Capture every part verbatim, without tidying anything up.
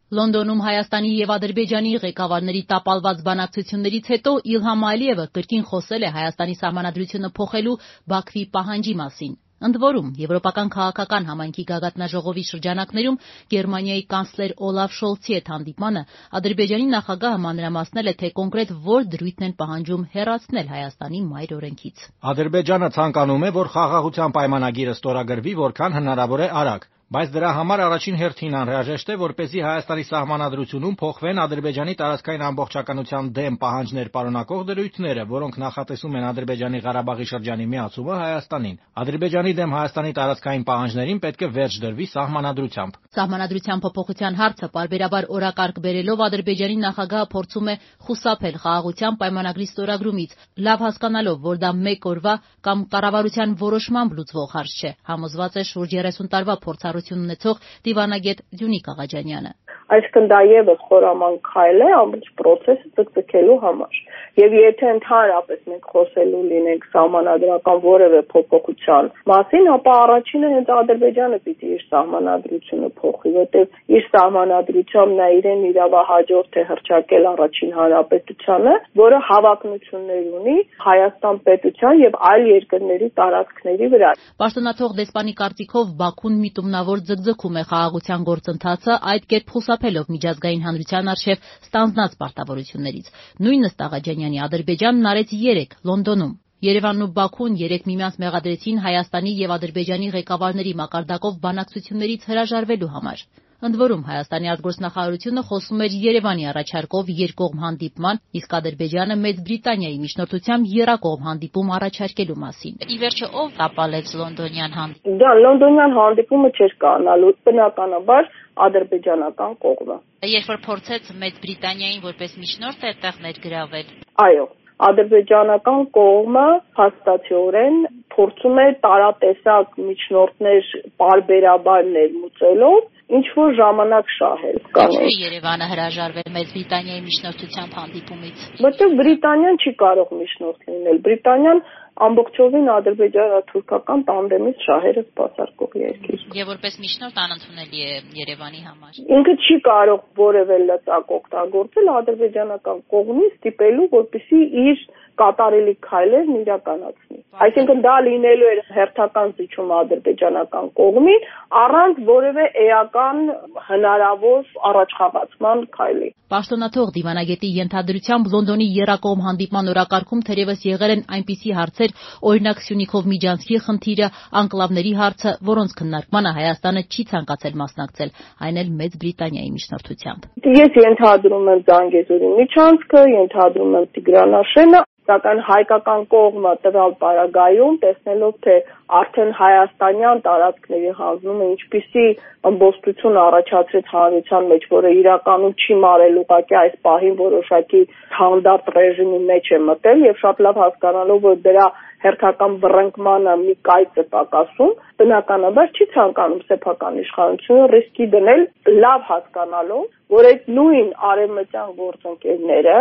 Լոնդոնում Հայաստանի և Ադրբեջանի ղեկավարների տապալված բանակցություններից հետո Իլհամ Ալիևը կրկին խոսել է Հայաստանի սահմանադրությունը փոխելու Բաքվի պահանջի մասին։ Ընդ որում, Եվրոպական քաղաքական համայնքի գագաթնաժողովի շրջանակներում Գերմանիայի կանցլեր Օլաֆ Շոլցի հետ հանդիպմանը Ադրբեջանի նախագահը մանրամասնել է, թե կոնկրետ որ դրույթն են պահանջում հեռացնել Հայաստանի մայր օրենքից։ Ադրբեջանը ցանկանում է, որ խաղաղության պայմանագիրը ստորագրվի որքան հնարավոր է արագ, բայց դրա համար առաջին հերթին անհրաժեշտ է, որպեսզի Հայաստանի սահմանադրությունում փոխվեն Ադրբեջանի տարածքային ամբողջականության դեմ պահանջներ պարունակող դրույթները, որոնք նախատեսում են Ադրբեջանի Ղարաբաղի շրջանի միացումը Հայաստանին։ Ադրբեջանի դեմ Հայաստանի տարածքային պահանջներին պետք է վերջ դրվի սահմանադրությամբ։ Սահմանադրության փոփոխության հարցը պարբերաբար օրակարգ բերելով Ադրբեջանի նախագահը փորձում է խուսափել խաղաղության պայմանագրի ստորագրումից, լավ հասկանալով, որ դա մեկ օրվա կամ կառավարության որոշմամբ լուծվող հարց չէ, համոզված է շուրջ երեսուն տարվա փորձառություն ունեցող դիվանագետ Դյունիկ Աղաջանյանը։ Այսինքն դա եւս խորամանկ քայլ է ամբողջ process-ը ձգձգելու համար։ Եվ եթե ընդհանրապես մենք խոսելու լինենք սահմանադրական որևէ փոփոխության մասին, ապա առաջինը հենց Ադրբեջանը պիտի իր սահմանադրությունը փոխի, որտեղ իր սահմանադրությամբ նա իրեն իրավահաջորդ է հռչակել առաջին հանրապետությանը, որը հավակնություններ ունի Հայաստան պետության եւ այլ երկրների տարածքների վրա։ Պաշտոնաթող դեսպանի կարծիքով Բաքուն միտումնավոր ձգձգում է խաղաղության գործընթացը, այդ կերպ խուսափելով միջազգային հանրության առջև ստանձնած պարտավորություններից։ Նույնը Աղաջանյանի Ադրբեջանն արեց երեկ Լոնդոնում։ Երևանն ու Բաքուն երեկ միմյանց մեղադրեցին Հայաստանի եւ Ադրբեջանի ղեկավարների մակարդակով բանակցություններից հրաժարվելու համար։ Ընդ որում Հայաստանի արտգործնախարարությունը խոսում էր Երևանի առաջարկով երկկողմ հանդիպման, իսկ Ադրբեջանը Մեծ Բրիտանիայի միջնորդությամբ եռակողմ հանդիպում առաջարկելու մասին։ Ի վերջո ով տապալեց լոնդոնյան հանդիպումը։ Դա լոնդոնյան հանդիպումը չէր կանալու, բնականաբար ադրբեջանական կողմը։ Երբ որ փորձեց Մեծ Բրիտանիային որպես միջնորդ այդտեղ ներգրավել։ Այո, ադրբեջանական կողմը հաստատորեն փորձում է տարատեսակ միջնորդներ պարբերաբար ներմուծելով ինչ որ ժամանակ շահել կանոն։ Ինչու Երևանը հրաժարվել Մեծ Բրիտանիայի միջնորդությամբ հանդիպումից։ Որտեղ Բրիտանիան չի կարող միջնորդ լինել։ Բրիտանիան ամբողջովին ադրբեջանա-թուրքական տանդեմից շահերը սպասարկող երկիր։ Եվ որպես միջնորդ անընդունելի է Երևանի համար։ Ինքը չի կարող որևէ լծակ օգտագործել ադրբեջանական կողմից ստիպելու, որպեսզի իր կատարելի քայլերն իրականացնի։ Այսինքն դա լինելու էր հերթական զիջում ադրբեջանական կողմին առանց որևէ էական հնարավոր առաջխաղացման քայլի։ Պաշտոնաթող դիվանագետի ենթադրությամբ Լոնդոնի եռակողմ հանդիպման օրակարգում թերևս եղել են այնպիսի հարցեր, օրինակ Սյունիքով միջանցքի խնդիրը, անկլավների հարցը, որոնց քննարկմանը Հայաստանը չի ցանկացել մասնակցել, այն էլ Մեծ Բրիտանիայի միջնորդությամբ։ Ես ենթադրում եմ Զանգեզուրի միջանցքը, ենթադրում եմ Տիգրանաշենը, սակայն հայկական կողմը տվյալ պարագայում տեսնելով, թե արդեն հայաստանյան տարածքների հանձնումը ինչպիսի ըմբոստություն առաջացրեց հանրության մեջ, որը իրականում չի մարել ուղղակի այս պահին որոշակի հանդարտ ռեժիմի մեջ է մտել եւ շատ լավ հասկանալով, որ դրա հերթական բռնկմանը մի կայծ է պակասում, բնականաբար չի ցանկանում սեփական իշխանությունը ռիսկի դնել, լավ հասկանալով, որ այդ նույն արևմտյան գործընկերները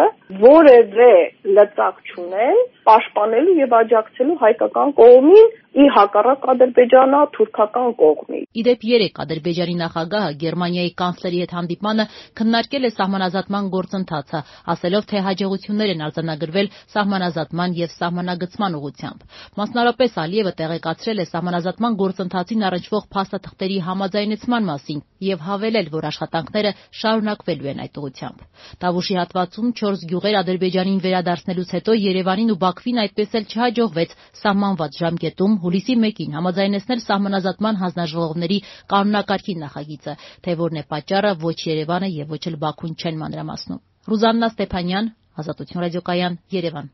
որևէ լծակ չունեն պաշտպանելու եւ աջակցելու հայկական կողմին ի հակառակ ադրբեջանա-թուրքական կողմի։ Իդեպ երեկ Ադրբեջանի նախագահը Գերմանիայի կանցլերի հետ հանդիպմանը քննարկել է սահմանազատման գործընթացը, ասելով, թե հաջողություններ են արձանագրվել սահմանազատման եւ սահմանագծման ուղղությամբ։ Մասնարարպես Ալիևը տեղեկացրել է սահմանազատման գործընթացին առնչվող փաստաթղթերի համաձայնեցման մասին եւ հավելել, որ աշխատանքները շարունակվելու են այդ ուղղությամբ։ Տավուշի հատվածում չորս գյուղեր Ադրբեջանին վերադարձնելուց հետո Երևանին ու Բաքվին այդպես էլ չհաջողվեց սահմանված ժամկետում հուլիսի մեկին համաձայնեցնել սահմանազատման հանձնաժողովների կանոնակարգի նախագիծը, թե որն է պատճառը ոչ Երևանը եւ ոչ էլ Բաքուն չեն մանրամասնում։ Ռուզաննա Ստեփանյան, Ազատություն ռադիոկայան, Երևան։